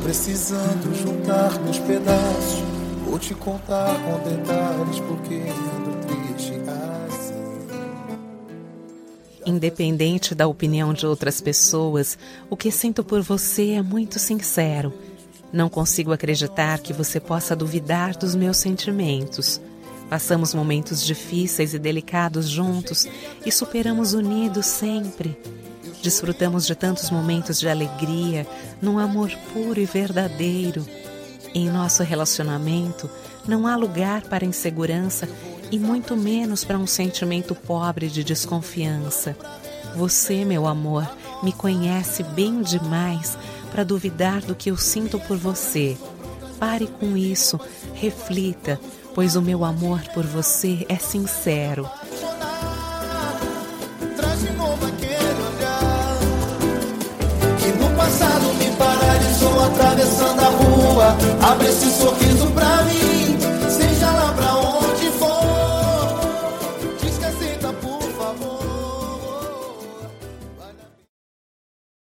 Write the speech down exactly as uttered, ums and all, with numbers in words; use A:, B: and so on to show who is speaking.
A: precisando juntar meus pedaços. Vou te contar com detalhes porque ando triste assim.
B: Independente da opinião de outras pessoas, o que sinto por você é muito sincero. Não consigo acreditar que você possa duvidar dos meus sentimentos. Passamos momentos difíceis e delicados juntos e superamos unidos sempre. Desfrutamos de tantos momentos de alegria, num amor puro e verdadeiro. Em nosso relacionamento, não há lugar para insegurança e muito menos para um sentimento pobre de desconfiança. Você, meu amor, me conhece bem demais para duvidar do que eu sinto por você. Pare com isso, reflita, pois o meu amor por você é sincero.
A: Traz de novo aquele olhar que no passado me paralisou atravessando a rua. Abre esse